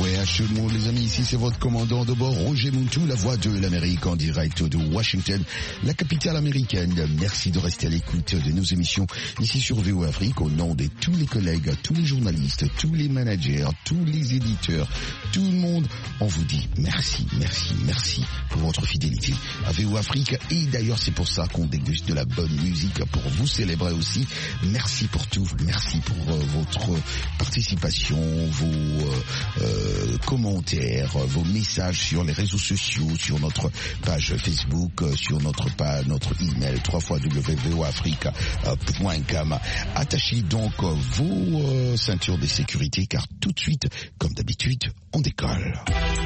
Tout le monde, les amis, ici c'est votre commandant de bord, Roger Muntou, la voix de l'Amérique en direct de Washington, la capitale américaine. Merci de rester à l'écoute de nos émissions ici sur VOA Afrique au nom de tous les collègues, tous les journalistes, tous les managers, tous les éditeurs, tout le monde. On vous dit merci, merci, merci pour votre fidélité à VOA Afrique. Et d'ailleurs, c'est pour ça qu'on déguste de la bonne musique pour vous célébrer aussi. Merci pour tout, merci pour votre participation, vos commentaires, vos messages sur les réseaux sociaux, sur notre page Facebook, sur notre email www.voafrique.com. Attachez donc vos ceintures de sécurité car tout de suite, comme d'habitude, on décolle.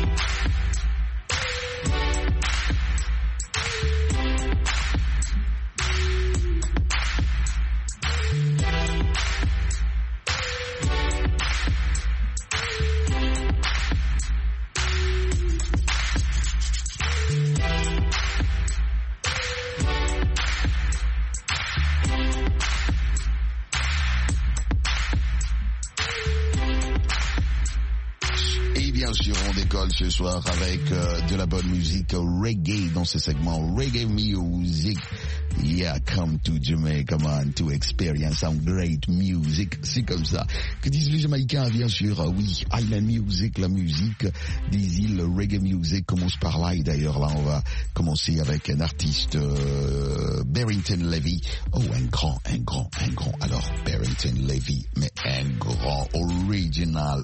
Bien sûr, on décolle ce soir avec de la bonne musique reggae dans ce segment Reggae Music. Yeah, come to Jamaica, man, to experience some great music. C'est comme ça que disent les Jamaïcains, bien sûr. Oui, Island Music, la musique des îles, Reggae Music commence par là. Et d'ailleurs, là, on va commencer avec un artiste, Barrington Levy. Oh, un grand. Alors, Barrington Levy, mais un grand, original,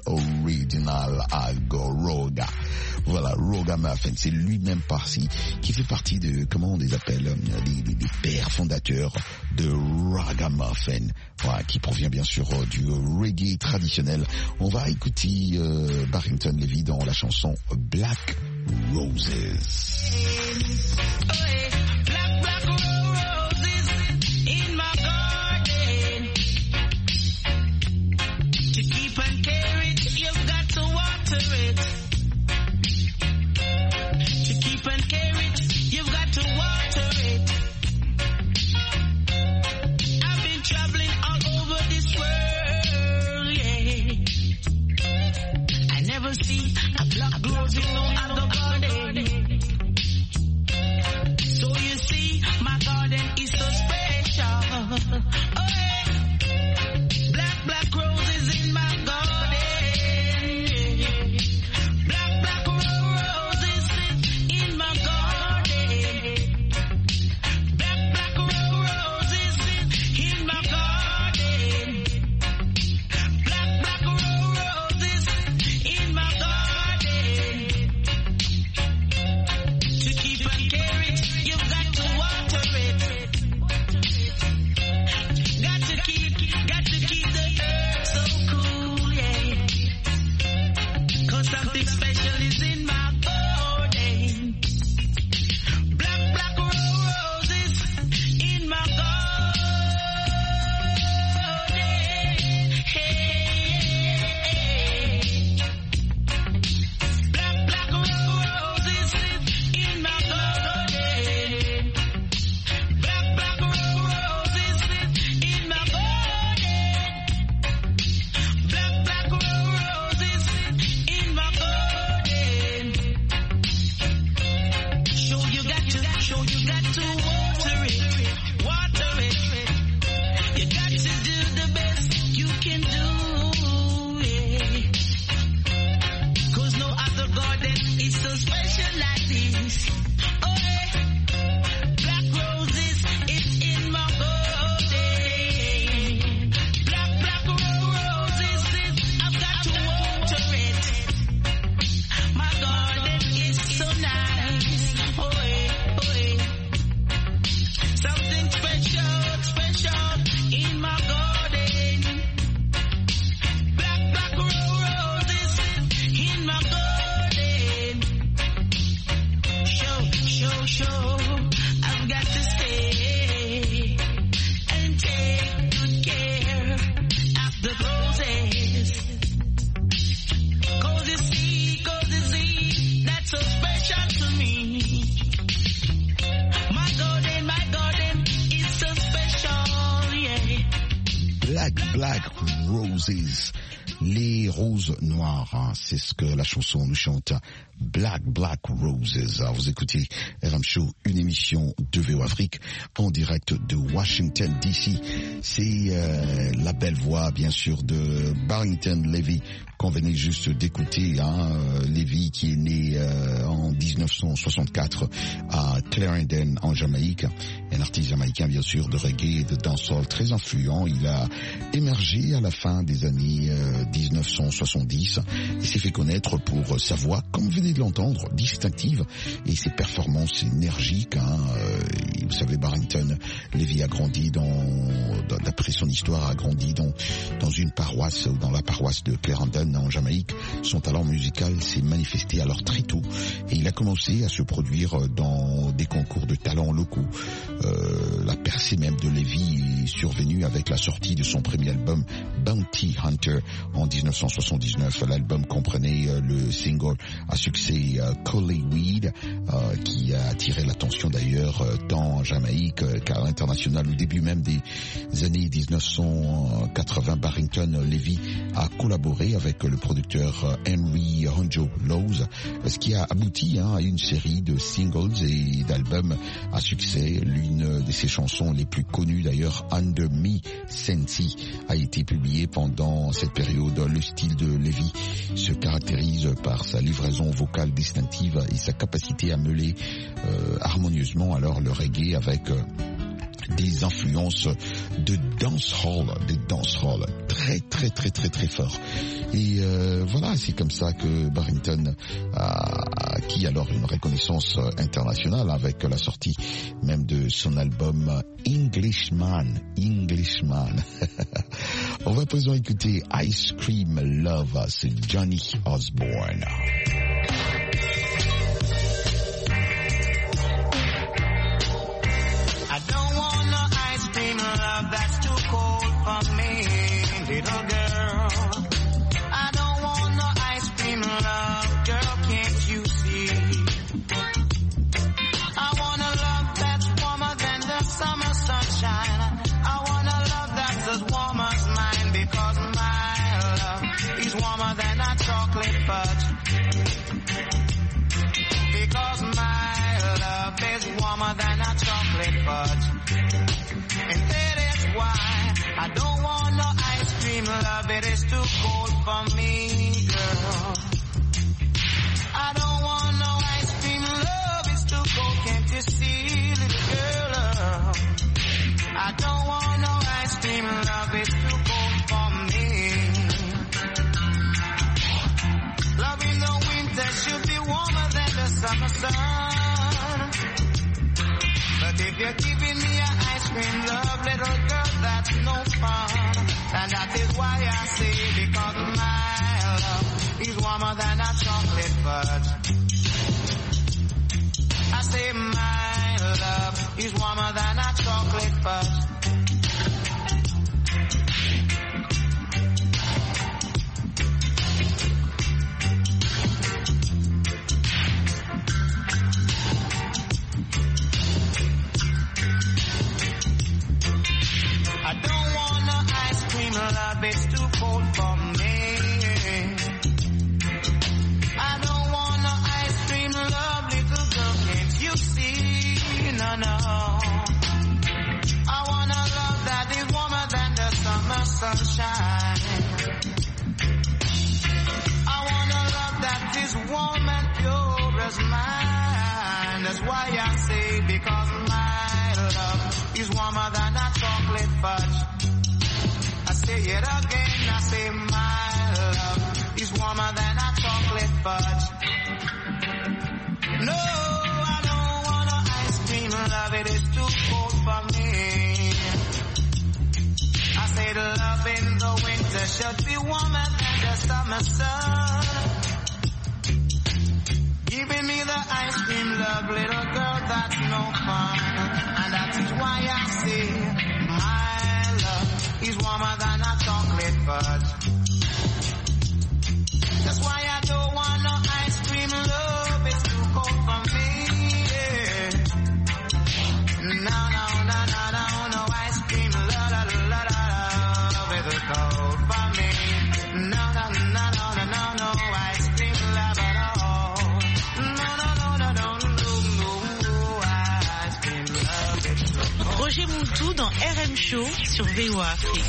Roga. Voilà, Roga Muffin, c'est lui-même qui fait partie de, comment on les appelle, les pères fondateurs de Ragamuffin, voilà, qui provient bien sûr du reggae traditionnel. On va écouter Barrington Levy dans la chanson Black Roses. Black Roses. Les roses noires, hein, c'est ce que la chanson nous chante. Black Roses. Alors, vous écoutez RM Show, une émission de VO Afrique en direct de Washington DC. C'est la belle voix, bien sûr, de Barrington Levy qu'on venait juste d'écouter. Hein, Levy qui est né en 1964 à Clarendon en Jamaïque. Un artiste jamaïcain, bien sûr, de reggae et de dancehall très influent. Il a émergé à la fin des années 1970 et s'est fait connaître pour sa voix, comme vous venez de l'entendre, distinctive, et ses performances énergiques. Hein. Vous savez, Barrington Levy a grandi d'après son histoire, a grandi dans une paroisse, dans la paroisse de Clarendon en Jamaïque. Son talent musical s'est manifesté alors très tôt et il a commencé à se produire dans des concours de talents locaux. La percée même de Levy est survenue avec la sortie de son premier album Bounty Hunter en 1979. L'album comprenait le single à succès Collie qui a attiré l'attention d'ailleurs tant en Jamaïque qu'à l'international. Au début même des années 1980, Barrington Levy a collaboré avec le producteur Henry Honjo Lowes, ce qui a abouti à une série de singles et d'albums à succès. L'une de ses chansons les plus connues d'ailleurs, Under Me Senti, a été publiée pendant cette période. Le style de Levy se caractérise par sa livraison vocale distinctive et sa capacité à mêler harmonieusement alors le reggae avec des influences de dancehall, très très très très très fort. Et voilà, c'est comme ça que Barrington a acquis alors une reconnaissance internationale avec la sortie même de son album Englishman. On va à présent écouter Ice Cream Love, c'est Johnny Osborne. That's too cold for me, little girl. I don't want no ice cream love, girl, can't you see? I want a love that's warmer than the summer sunshine. I want a love that's as warm as mine, because my love is warmer than a chocolate fudge. Because my love is warmer than a chocolate fudge. And that is why I don't want no ice cream love, it is too cold for me, girl. I don't want no ice cream love, it's too cold, can't you see, little girl? I don't want no ice cream love, it's too cold for me. Love in the winter should be warmer than the summer sun. But if you're giving me an ice cream love, little girl, that's no fun. And that is why I say, because my love is warmer than a chocolate fudge. I say my love is warmer than a chocolate fudge. Love is too cold for me. I don't want no ice cream love, little girl, can't you see? No, no. I want a love that is warmer than the summer sunshine. I want a love that is warm and pure as mine. That's why I say, because my love is warmer than a chocolate fudge. Say it again, I say my love is warmer than a chocolate fudge. No, I don't want no ice cream love, it is too cold for me. I say the love in the winter should be warmer than the summer sun. Giving me the ice cream love, little girl, that's no fun. And that is why I say my love is warmer than a chocolate fudge. That's why I don't want no ice cream love, it's too cold for me. No, no, no, no, no, no ice cream love, it's too cold for me. No, RM Show sur VOA Afrique.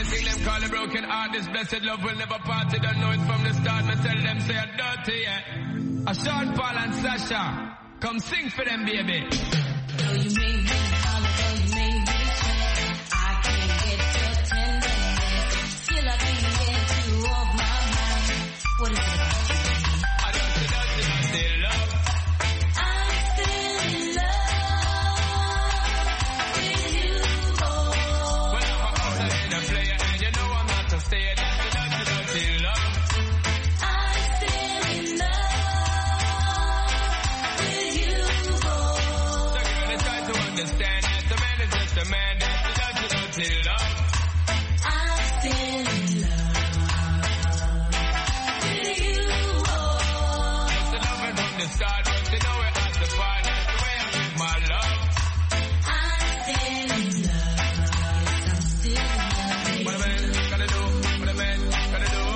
Sean Paul and Sasha, come sing for them, baby. Though you made me holler, though you made me sweat, I can't get your tenderness. Still I can't get you off my mind. What is it about you? I don't say love. I'm still in love with you, oh. Well, I'm a hustler and a player, and you know I'm not a stayer. Don't say love. Understand that the man is just a man that doesn't need love. I'm still in love with you, oh. Just the loving from the start, but you know it has to part. That's the way I give my love. I'm still in love. Yes, I'm still in love. What a man gotta do, what a man gotta do.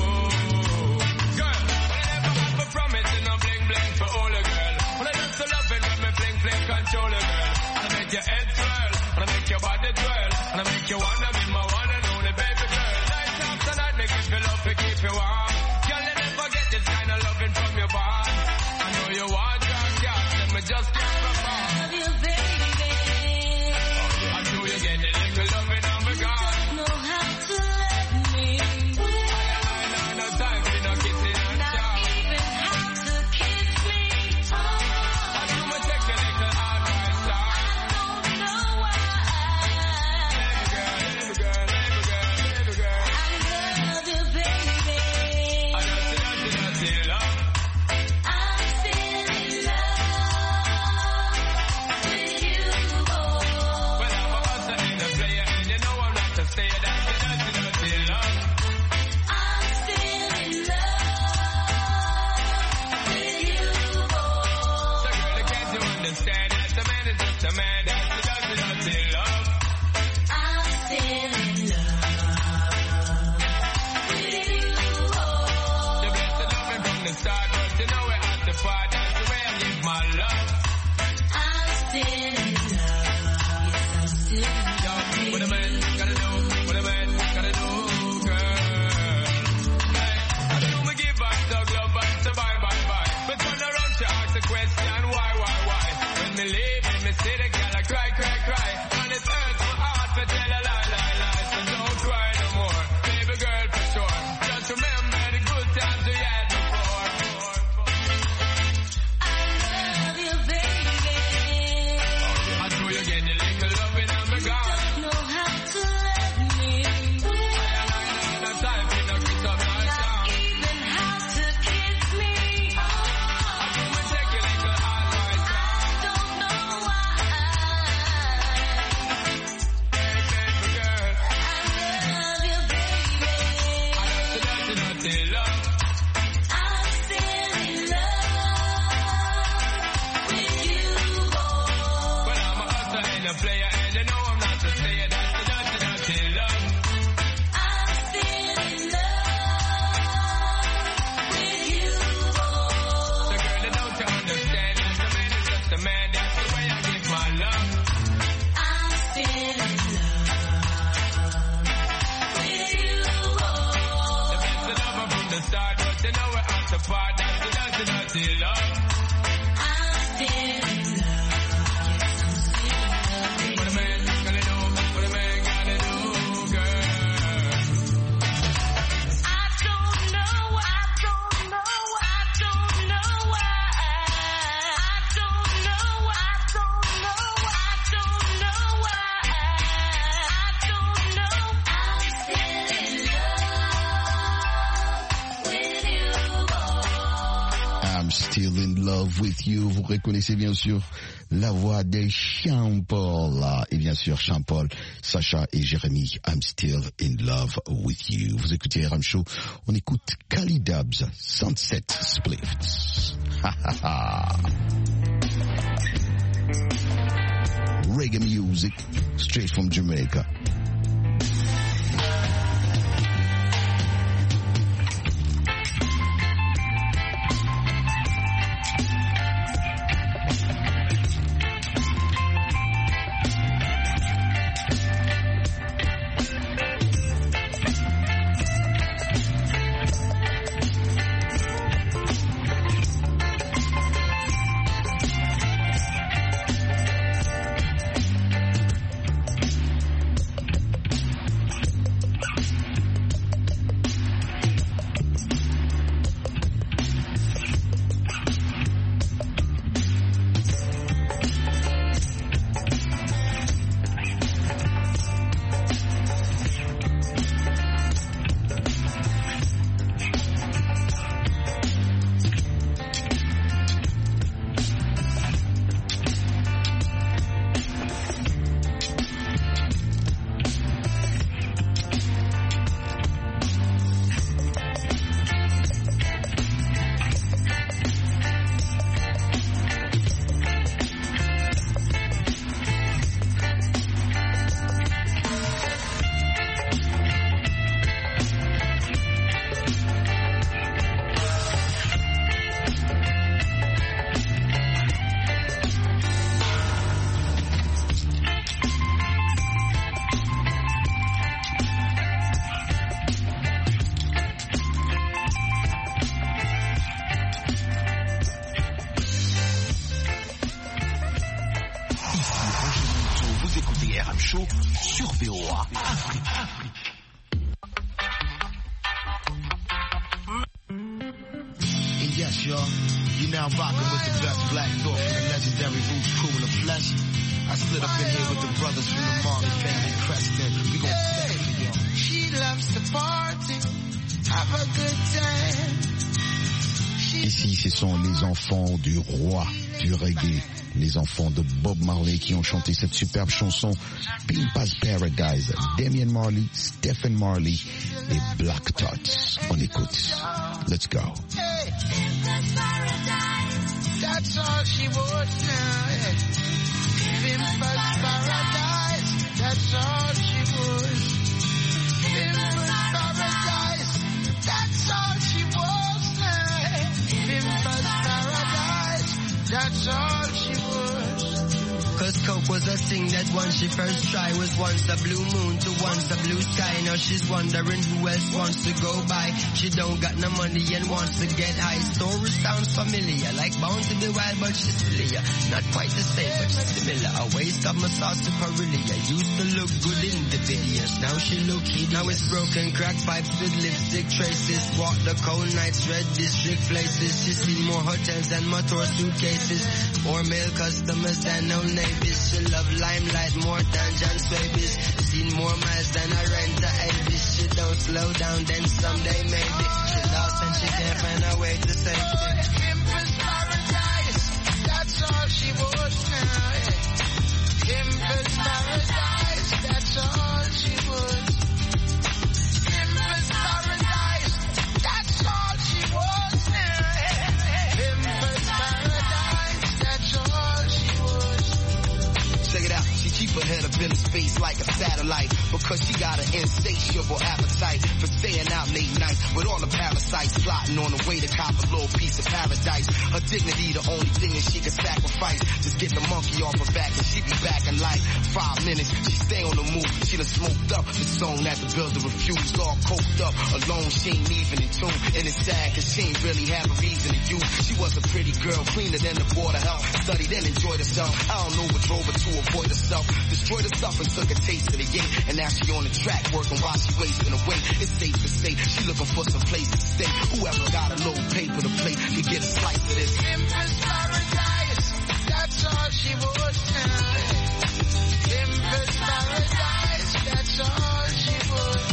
Girl, when I never want for promising, I'm bling bling for all a girl. When I just the loving, when me fling fling control a girl. Make your head twirl, and I make your body twirl, and I make you wanna be my one and only baby girl. Night after night, make you feel love to keep you warm. Girl, you never get this kind of loving from your bond. I know you want your cat, let me just can't perform. Love you, baby. I do you get the little loving on my God. You know how to let me. I no time for no kissing and Not chow. even how to kiss me. Oh, I do my take a little advice, star. With You, vous reconnaissez bien sûr la voix de Sean Paul et bien sûr Sean Paul, Sacha et Jérémy. I'm still in love with you. Vous écoutez RM Show, on écoute Kali Dubs, Sunset Splifts. Reggae music straight from Jamaica. RM Show sur VOA Afrique. And yes, y'all, you're now rocking with the best black thought from the legendary Roots crew in the flesh. I slid up in here with the brothers from the Marley family, Preston. We gon' set it for y'all. She loves to party, have a good time. Ici, ce sont les enfants du roi du reggae, les enfants de Bob Marley qui ont chanté cette superbe chanson Pimpa's Paradise. Damian Marley, Stephen Marley et Black Tots. On écoute. Let's go. Hey, that's all she wants now. Pimpa's Paradise, that's all she wants. Pimpa's Paradise, that's all she wants now. Pimpa's Paradise, that's all she wants. Cause coke was a thing that once she first tried was once a blue moon to once a blue sky. Now she's wondering who else wants to go by. She don't got no money and wants to get high. Story sounds familiar, like Bound to be Wild, but she's sillier. Not quite the same, but she's similar. A waste of massage to Perilia. Used to look good in the videos, now she look hideous. Now it's broken crack pipes with lipstick traces. Walk the cold nights, red district places. She's seen more hotels than motor suitcases. More male customers than no neighbors. She love limelight more than John Swabies. Seen more miles than I rent to Elvis. She don't slow down, then someday maybe. She lost and she can't find a way to save it. Pimpa's Paradise, that's all she wants now. Pimpa's Paradise, that's all she wants. Pimpa's Paradise, that's all she wants now. Pimpa's Paradise, that's all she wants. Check it out, she keep her head up in space like a satellite, because she got an insatiable appetite for staying out late nights with all the parasites plotting on the way to cop a little piece of paradise. Her dignity the only thing that she can sacrifice. Just get the monkey off her back and she be back in like 5 minutes. She stay on the move, she done smoked up the song that the builder refused. All coked up, alone, she ain't even in tune. And it's sad cause she ain't really have a reason to use. She was a pretty girl, cleaner than the Board of Health. Studied and enjoyed herself, I don't know what drove her to avoid herself. Destroyed herself and took a taste of the game. And now she on the track working while she wasting away. It's safe to say she looking for some place to stay. Whoever got a little paper to play can get a slice of this. Pimpa's Paradise, that's all she wants now. Pimpa's Paradise, that's all she wants.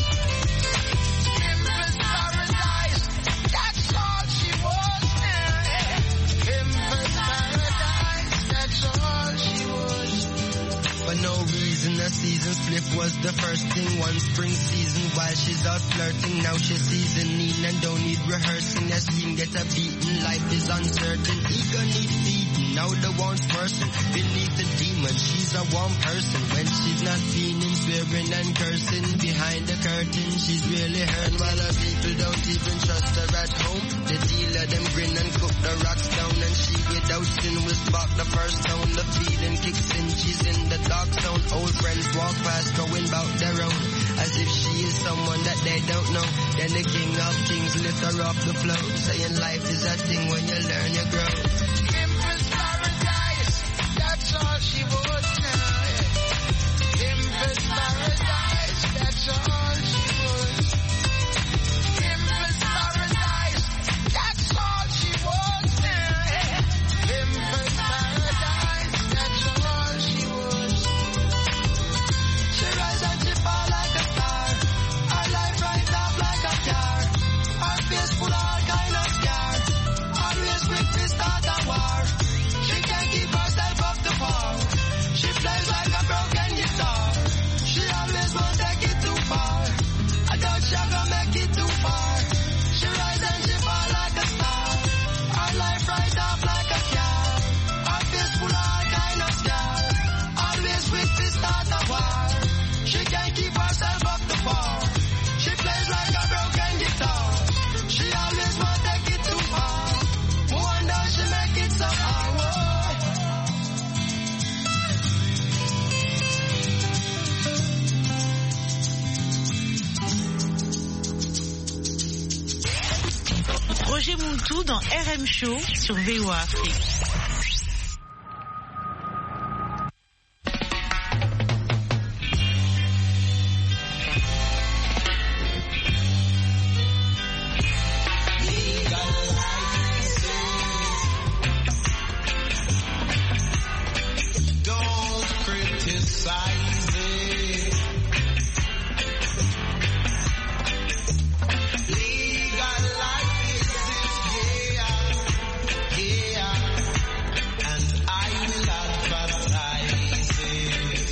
Pimpa's Paradise, that's all she wants now. Pimpa's Paradise, that's all she wants. For no reason, a season split was the first thing. One spring season while she's out flirting. Now she's seasoning and don't need rehearsing. As team get a beaten, life is uncertain. Ego need feeding, now the one's person. Beneath the demon, she's a one person. When she's not feeling, swearing and cursing. Behind the curtain, she's really hurt. While her people don't even trust her at home. The dealer, them grin and cook the rocks down. And she without sin will spark the first sound. The feeling kicks in, she's in the dark zone. Old friends walk past, going about their own, as if she is someone that they don't know. Then the king of kings lift her off the floor, saying life is a thing when you learn you grow. Pimpa's Paradise, that's all she wants now. Pimpa's Paradise, that's all she wants. Pimpa's Paradise, that's all she wants now. Pimpa's Paradise, that's all she wants. She rise and she fall like a star. Her life right up like a car. Her face full of all kind of scar. Always quick to start a war. She can't keep herself up to par. She plays like a broken guitar. She always won't take it too far. I don't she gonna make it too far. She rise and she fall like a star. Her life right up like a car. Her face full of all kind of scar. Always quick to start a war. She can't keep herself up the bar. She plays like a broken guitar. She always won't take it too far. No wonder she make it so hard. Roger Mountou dans RM Show sur VOA Afrique. criticize it. Legalize it, yeah, yeah, and I will advertise it.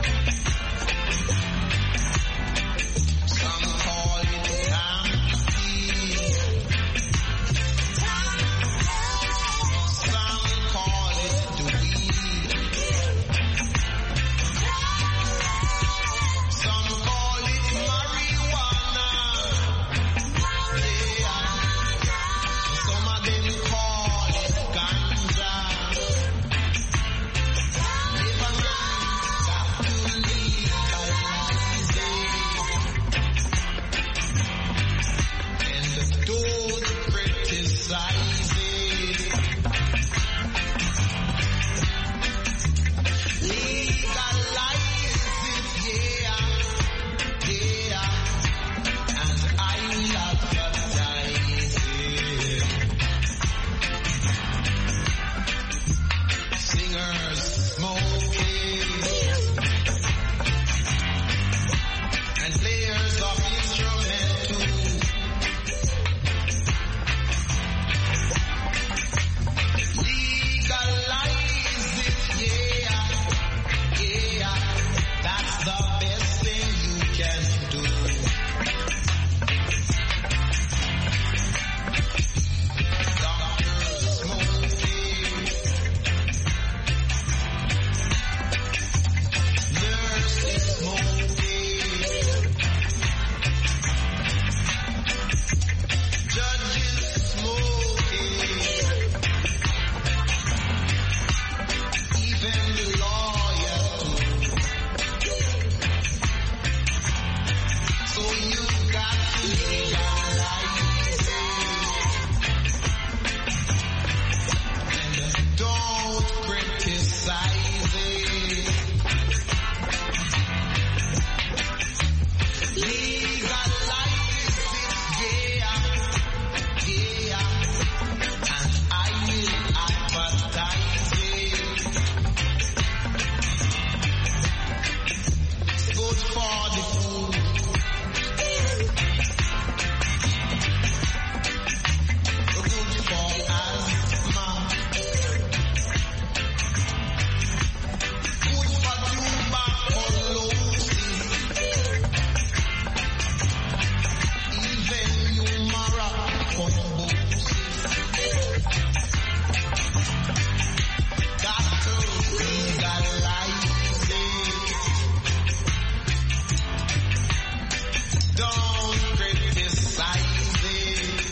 Some call it campy, some call it dweeb. Some call it marijuana. Yeah. Some of them call it ganja. Never mind, got to legalize it. And don't criticize it. Legalize it, yeah, yeah, and I will advertise it. Singers smoking and players of instrumental. Legalize it, yeah, yeah, that's the best thing you can do. Doctors smoking, nurses smoking, judges smoking, even the lawyer too. So you got to legalize it. And don't criticize it. Legalize it, yeah, yeah, and I will advertise it. It's good for the food. Good for asthma. Good for tuberculosis. Even humora thrombosis. Got to legalize it. Don't criticize it.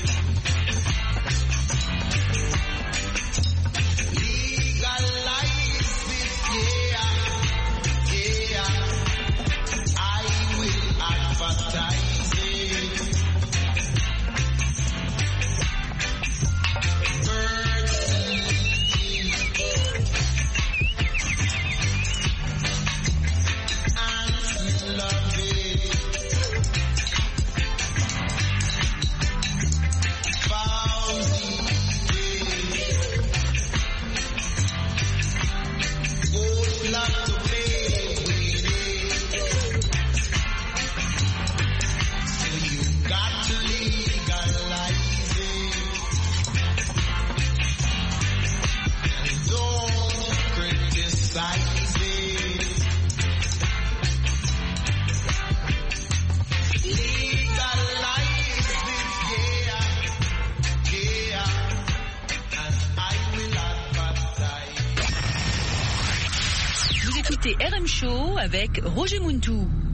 Legalize it, yeah, yeah. I will advertise it. Bird singing ants love it. Fauzi would love to play with it. So you got to legalize it. And don't criticize it. Legalize it, yeah, yeah, and I will advertise. Vous écoutez RM Show avec Roger Muntou.